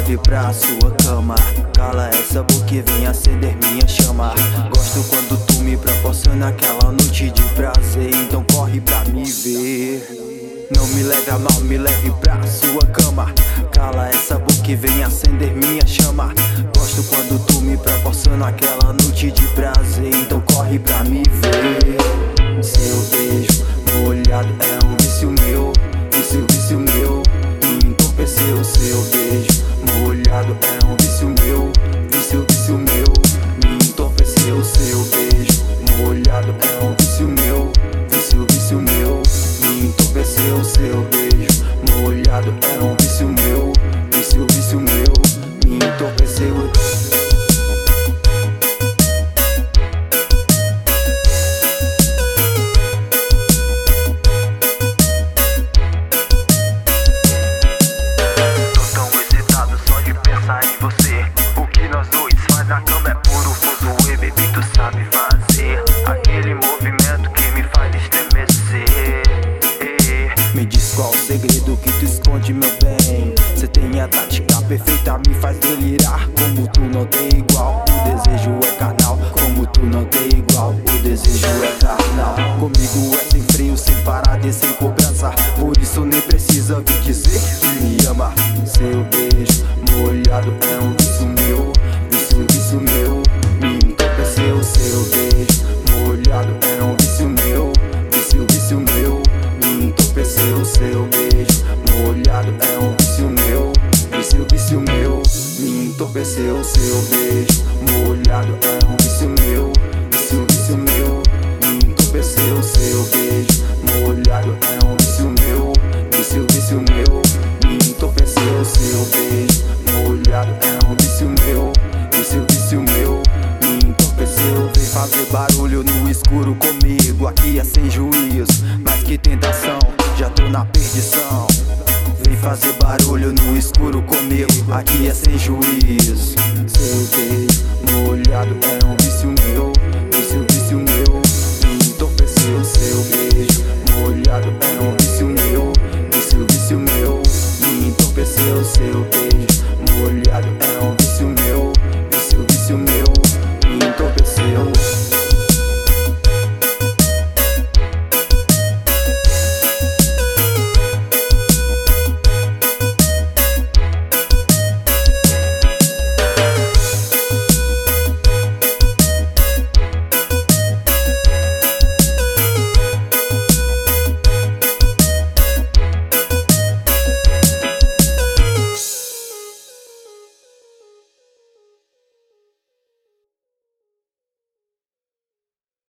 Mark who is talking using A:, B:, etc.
A: leve pra sua cama. Cala essa boca e vem acender minha chama. Gosto quando tu me proporciona aquela noite de prazer, então corre pra me ver. Não me leve a mal, me leve pra sua cama. Cala essa boca e vem acender minha chama. Gosto quando tu me proporciona aquela noite de prazer, então corre pra me ver. Seu beijo molhado é um vício meu, vício meu, me entorpeceu. Seu beijo molhado é um vício meu, vício meu, me entorpeceu. Seu beijo molhado é um vício meu, vício meu, me entorpeceu. Seu beijo molhado é um vício meu, vício meu, me entorpeceu.
B: Na cama é puro fuzuê, baby, tu sabe fazer aquele movimento que me faz estremecer.
A: Me diz qual o segredo que tu esconde, meu bem. Cê tem a tática perfeita, me faz delirar. Como tu não tem igual, o desejo é carnal. Como tu não tem igual, o desejo é carnal. Comigo é sem freio, sem parada e sem cobrança. Por isso nem precisa vir dizer que me ama. Seu beijo molhado é um vício meu, vício meu, me entorpeceu. Seu beijo molhado é um vício meu, vício meu, me entorpeceu. Seu beijo molhado é um vício meu, vício meu, me entorpeceu. Seu beijo molhado é um vício meu, vício meu, me entorpeceu. Seu beijo molhado é um vício meu, vício meu, me entorpeceu. Seu beijo molhado é um vício meu, vício meu, me entorpeceu. Vem fazer barulho no escuro comigo, aqui é sem juízo, mas que tentação, já tô na perdição. Vem fazer barulho no escuro comigo, aqui é sem juízo. Seu beijo molhado é um vício meu, vício meu, me entorpeceu. Seu beijo molhado é um vício meu, vício meu, me entorpeceu. Seu beijo